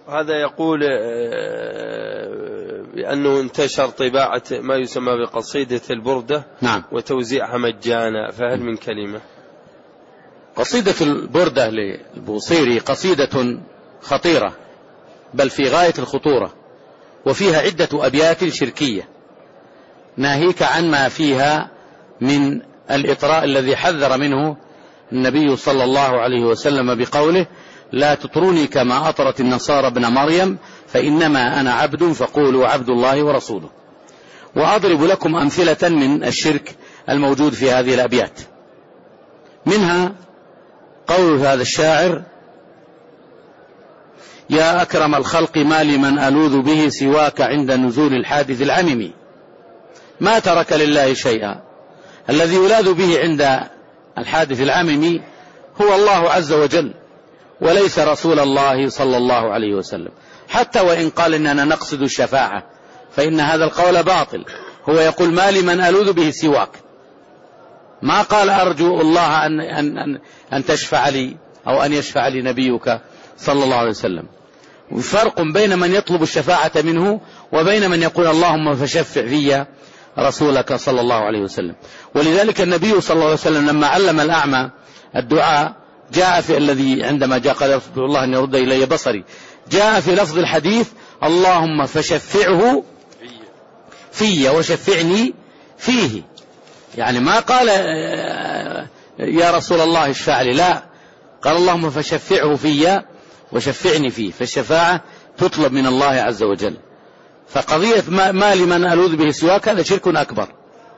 هذا يقول بأنه انتشر طباعة ما يسمى بقصيدة البردة. نعم. وتوزيعها مجانا، فهل من كلمة؟ قصيدة البردة للبوصيري قصيدة خطيرة، بل في غاية الخطورة، وفيها عدة أبيات شركية، ناهيك عن ما فيها من الإطراء الذي حذر منه النبي صلى الله عليه وسلم بقوله: لا تطروني كما أطرت النصارى ابن مريم فإنما أنا عبد فقولوا عبد الله ورسوله. وأضرب لكم أمثلة من الشرك الموجود في هذه الأبيات، منها قول هذا الشاعر: يا أكرم الخلق ما لمن ألوذ به سواك عند نزول الحادث العمم، ما ترك لله شيئا. الذي يلاذ به عند الحادث العمم هو الله عز وجل، وليس رسول الله صلى الله عليه وسلم، حتى وإن قال إننا نقصد الشفاعة فإن هذا القول باطل. هو يقول: ما لمن ألوذ به سواك، ما قال أرجو الله أن تشفع لي أو أن يشفع لي نبيك صلى الله عليه وسلم. وفرق بين من يطلب الشفاعة منه وبين من يقول اللهم فشفع في رسولك صلى الله عليه وسلم. ولذلك النبي صلى الله عليه وسلم لما علم الأعمى الدعاء جاء في الذي عندما جاء قال: يرجو الله أن يرد إلي بصري، جاء في لفظ الحديث: اللهم فشفعه في وشفعني فيه. يعني ما قال يا رسول الله اشفع لي، لا، قال اللهم فشفعه في وشفعني فيه. فالشفاعة تطلب من الله عز وجل. فقضية ما لمن ألوذ به سواك هذا شرك أكبر،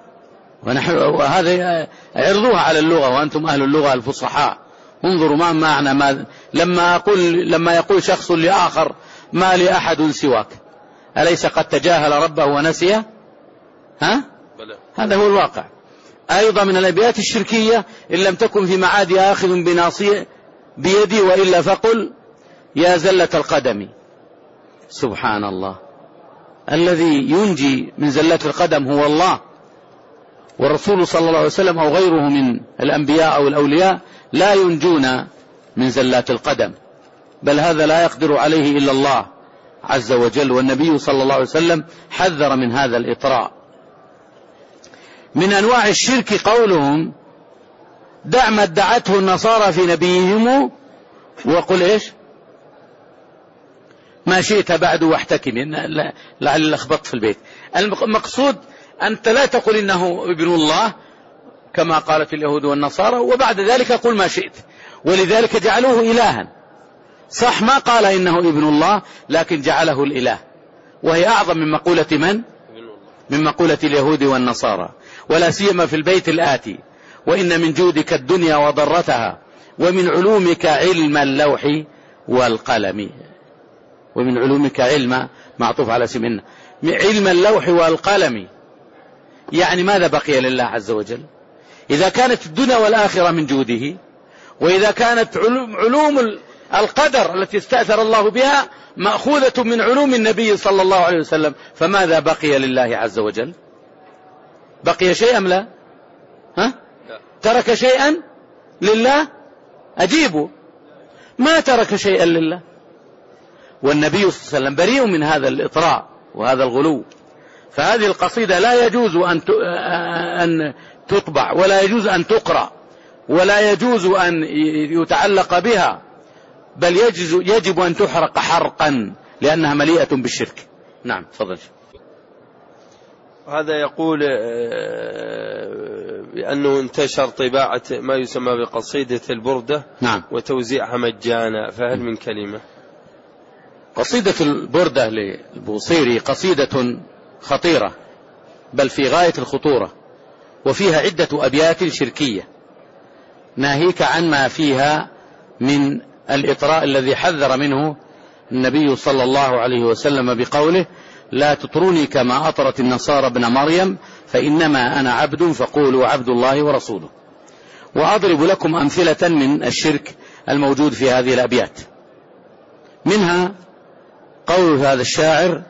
وهذا عرضوها على اللغة وأنتم أهل اللغة الفصحاء. انظروا ما معنى لما يقول شخص لآخر: ما لأحد سواك، أليس قد تجاهل ربه ونسيه؟ هذا هو الواقع. أيضا من الأبيات الشركية: إن لم تكن في معادي آخذ بناصية بيدي وإلا فقل يا زلة القدم. سبحان الله، الذي ينجي من زلة القدم هو الله، والرسول صلى الله عليه وسلم أو غيره من الأنبياء أو الأولياء لا ينجون من زلات القدم، بل هذا لا يقدر عليه إلا الله عز وجل. والنبي صلى الله عليه وسلم حذر من هذا الإطراء. من أنواع الشرك قولهم: دع ما ادعته النصارى في نبيهم وقل إيش ما شئت بعد واحتكم. لعل لخبطت في البيت. المقصود أنت لا تقول إنه ابن الله كما قالت اليهود والنصارى، وبعد ذلك قل ما شئت. ولذلك جعلوه إلها. صح، ما قال إنه ابن الله، لكن جعله الإله، وهي أعظم من مقولة من مقولة اليهود والنصارى. ولا سيما في البيت الآتي: وإن من جودك الدنيا وضرتها ومن علومك علم اللوح والقلم. ومن علومك علم معطوف على اسمنا، علم اللوح والقلم. يعني ماذا بقي لله عز وجل؟ إذا كانت الدنيا والآخرة من جوده، وإذا كانت علوم القدر التي استأثر الله بها مأخوذة من علوم النبي صلى الله عليه وسلم، فماذا بقي لله عز وجل؟ بقي شيء أم لا؟ ترك شيئا لله؟ أجيبوا، ما ترك شيئا لله. والنبي صلى الله عليه وسلم بريء من هذا الإطراء وهذا الغلو. فهذه القصيدة لا يجوز أن تطبع، ولا يجوز أن تقرأ، ولا يجوز أن يتعلق بها، بل يجب أن تحرق حرقا لأنها مليئة بالشرك. نعم، تفضل. هذا يقول بأنه انتشر طباعة ما يسمى بقصيدة البردة. نعم. وتوزيعها مجانا، فهل من كلمة؟ قصيدة البردة للبوصيري قصيدة خطيرة، بل في غاية الخطورة، وفيها عدة أبيات شركية، ناهيك عن ما فيها من الإطراء الذي حذر منه النبي صلى الله عليه وسلم بقوله: لا تطروني كما أطرت النصارى ابن مريم فإنما أنا عبد فقولوا عبد الله ورسوله. وأضرب لكم أمثلة من الشرك الموجود في هذه الأبيات، منها قول هذا الشاعر: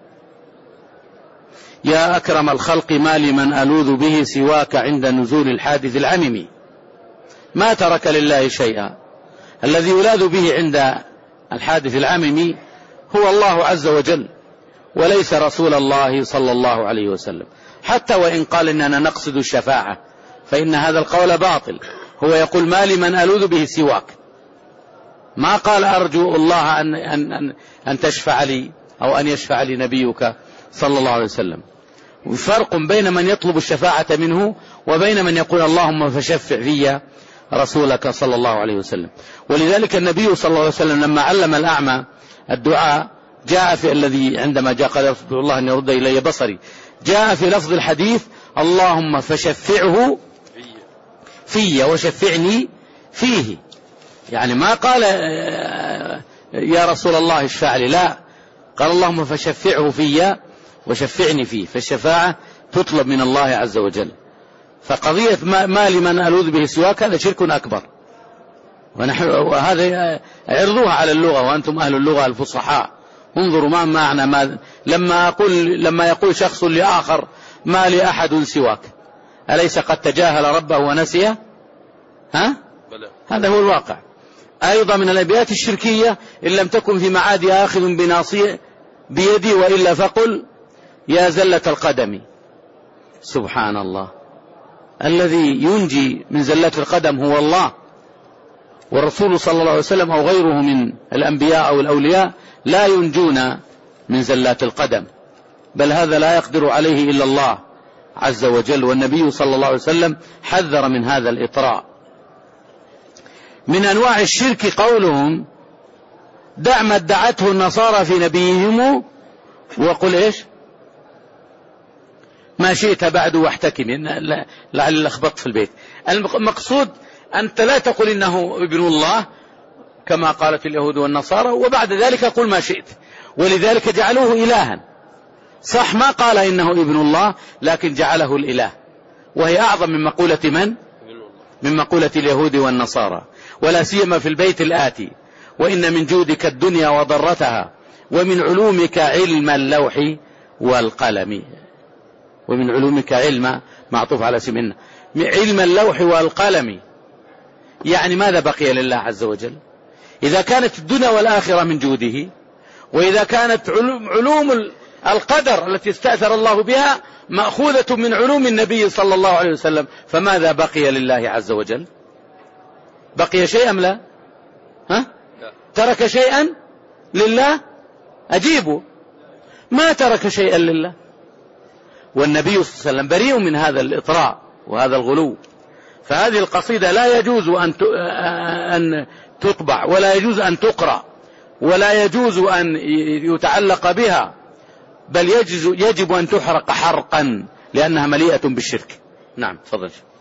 يا أكرم الخلق ما لمن ألوذ به سواك عند نزول الحادث العمم، ما ترك لله شيئا. الذي يلاذ به عند الحادث العمم هو الله عز وجل وليس رسول الله صلى الله عليه وسلم، حتى وإن قال إننا نقصد الشفاعة فإن هذا القول باطل. هو يقول ما لي من ألوذ به سواك، ما قال أرجو الله أن تشفع لي أو أن يشفع لي نبيك صلى الله عليه وسلم. وفرق بين من يطلب الشفاعة منه وبين من يقول اللهم فشفع في رسولك صلى الله عليه وسلم. ولذلك النبي صلى الله عليه وسلم لما علم الأعمى الدعاء جاء في الذي عندما جاء قال يرجو الله أن يرد إلي بصري، جاء في لفظ الحديث اللهم فشفعه في وشفعني فيه، يعني ما قال يا رسول الله اشفع لي، لا، قال اللهم فشفعه في وشفعني فيه. فالشفاعة تطلب من الله عز وجل. فقضية ما لمن ألوذ به سواك هذا شرك أكبر، وهذا عرضوها على اللغة وأنتم أهل اللغة الفصحاء، انظروا ما معنى لما يقول شخص لآخر ما لي أحد سواك، أليس قد تجاهل ربه ونسيه؟ هذا هو الواقع. أيضا من الأبيات الشركية إن لم تكن في معادي آخذ بناصية بيدي وإلا فقل يا زلة القدم. سبحان الله، الذي ينجي من زلة القدم هو الله، والرسول صلى الله عليه وسلم أو غيره من الأنبياء أو الأولياء لا ينجون من زلات القدم، بل هذا لا يقدر عليه إلا الله عز وجل. والنبي صلى الله عليه وسلم حذر من هذا الإطراء. من أنواع الشرك قولهم دع ما ادعته النصارى في نبيهم وقل إيش ما شئت بعد واحتكم، لعل لخبطت في البيت. المقصود أنت لا تقول إنه ابن الله كما قالت اليهود والنصارى وبعد ذلك قل ما شئت، ولذلك جعلوه إلها. صح ما قال إنه ابن الله لكن جعله الإله، وهي أعظم من مقولة من مقولة اليهود والنصارى. ولا سيما في البيت الآتي وإن من جودك الدنيا وضرتها ومن علومك علم اللوح والقلم. ومن علومك علم معطوف على سمنا علم اللوح والقلم، يعني ماذا بقي لله عز وجل؟ إذا كانت الدنيا والآخرة من جوده، وإذا كانت علوم القدر التي استأثر الله بها مأخوذة من علوم النبي صلى الله عليه وسلم، فماذا بقي لله عز وجل؟ بقي شيئا أم لا؟ ترك شيئا لله؟ أجيبوا، ما ترك شيئا لله. والنبي صلى الله عليه وسلم بريء من هذا الإطراء وهذا الغلو. فهذه القصيدة لا يجوز أن تطبع ولا يجوز أن تقرأ ولا يجوز أن يتعلق بها، بل يجب أن تحرق حرقا لأنها مليئة بالشرك. نعم تفضل.